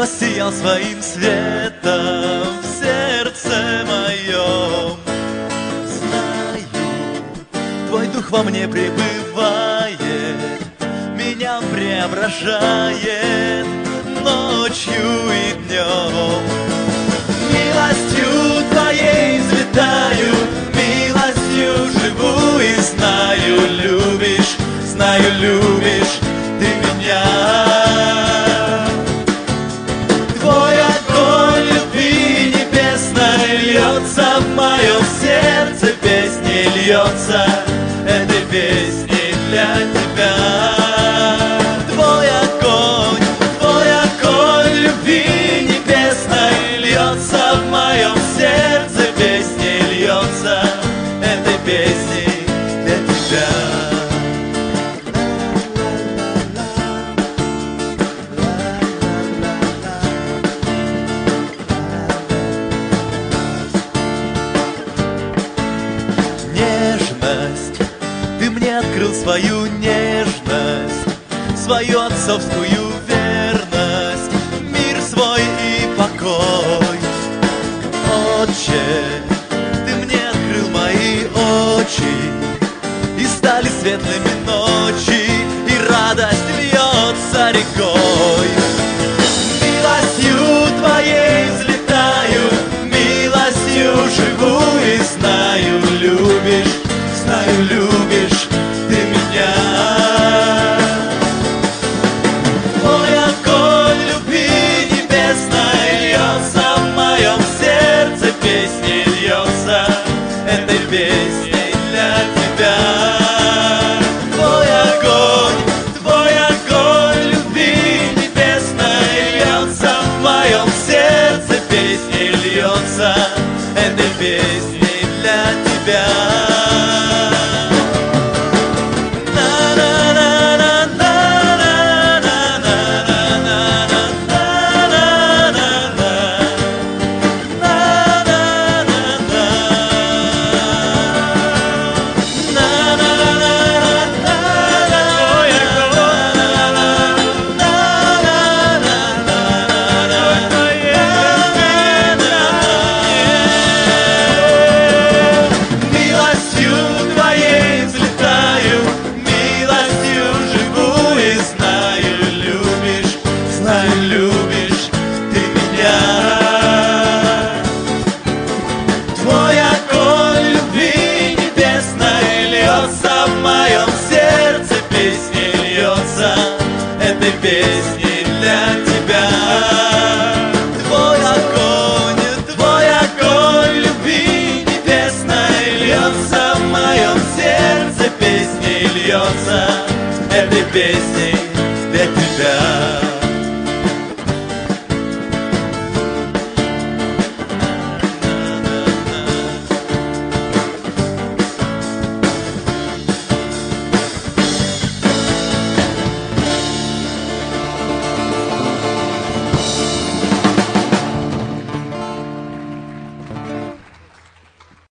воссиял своим светом в сердце моем. Знаю, твой дух во мне пребывает, меня преображает ночью и днем. Милостью твоей взлетаю, милостью живу и знаю, любишь ты меня. Твой огонь любви небесной льется в моем сердце, песней льется, этой песней для тебя. Твой огонь любви небесной льется в моем сердце, песней льется, этой песней для тебя. Ты мне открыл свою нежность, свою отцовскую верность, мир свой и покой. Отче, ты мне открыл мои очи, и стали светлыми ночи, и радость льется рекой. Милостью твоей взлетаю, милостью живу и знаю, любишь ты меня. Твой огонь любви небесной льется в моем сердце, песней льется, этой песней для тебя. Твой огонь любви небесной льется в моем сердце, песней льется, этой песней для тебя. Песни для тебя. Твой огонь любви небесной льется в моем сердце, песней льется, этой песни